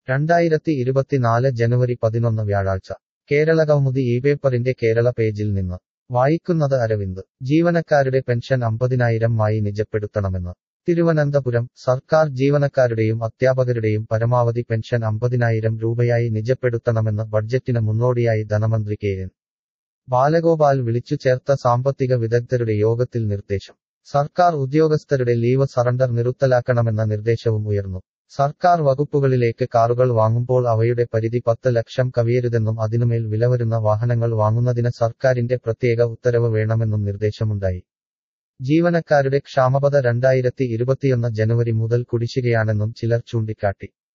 2024 ജനുവരി 11 വ്യാഴാഴ്ച കേരളകൗമുദി ഇപേപ്പറിന്റെ കേരള പേജിൽ നിന്ന് വായിക്കുന്നത് അരവിന്ദ്. ജീവനക്കാരുടെ പെൻഷൻ 50,000 നിജപ്പെടുത്തണമെന്ന് തിരുവനന്തപുരം. സർക്കാർ ജീവനക്കാരുടെയും അധ്യാപകരുടെയും പരമാവധി പെൻഷൻ 50,000 രൂപയായി നിജപ്പെടുത്തണമെന്ന് ബഡ്ജറ്റിന് മുന്നോടിയായി ധനമന്ത്രി കെ.എൻ. ബാലഗോപാൽ വിളിച്ചു ചേർത്ത സാമ്പത്തിക വിദഗ്ധരുടെ യോഗത്തിൽ നിർദ്ദേശം. സർക്കാർ ഉദ്യോഗസ്ഥരുടെ ലീവ് സറണ്ടർ നിർത്തലാക്കണമെന്ന നിർദ്ദേശവും ഉയർന്നു. സർക്കാർ വകുപ്പുകളിലേക്ക് കാറുകൾ വാങ്ങുമ്പോൾ അവയുടെ പരിധി 10 ലക്ഷം കവിയരുതെന്നും അതിനുമേൽ വിലവരുന്ന വാഹനങ്ങൾ വാങ്ങുന്നതിന് സർക്കാരിന്റെ പ്രത്യേക ഉത്തരവ് വേണമെന്നും നിർദ്ദേശമുണ്ടായി. ജീവനക്കാരുടെ ക്ഷാമബത്ത 2021 ജനുവരി മുതൽ കുടിശ്ശികയാണെന്നും ചിലർ ചൂണ്ടിക്കാട്ടി.